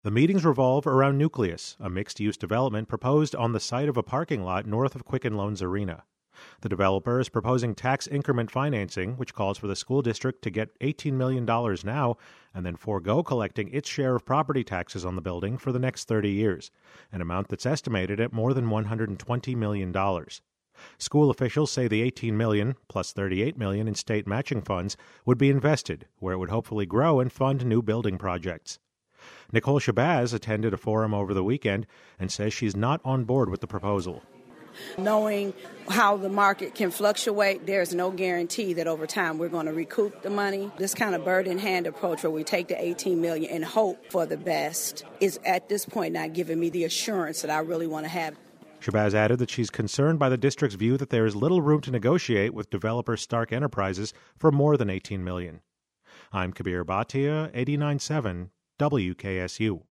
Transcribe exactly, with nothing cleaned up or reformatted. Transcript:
The meetings revolve around Nucleus, a mixed-use development proposed on the site of a parking lot north of Quicken Loans Arena. The developer is proposing tax increment financing, which calls for the school district to get eighteen million dollars now and then forego collecting its share of property taxes on the building for the next thirty years, an amount that's estimated at more than one hundred twenty million dollars. School officials say the eighteen million dollars plus thirty-eight million dollars in state matching funds would be invested, where it would hopefully grow and fund new building projects. Nicole Shabazz attended a forum over the weekend and says she's not on board with the proposal. Knowing how the market can fluctuate, there's no guarantee that over time we're going to recoup the money. This kind of bird in hand approach where we take the eighteen million dollars and hope for the best is at this point not giving me the assurance that I really want to have. Shabazz added that she's concerned by the district's view that there is little room to negotiate with developer Stark Enterprises for more than eighteen million dollars. I'm Kabir Bhatia, eighty-nine point seven W K S U.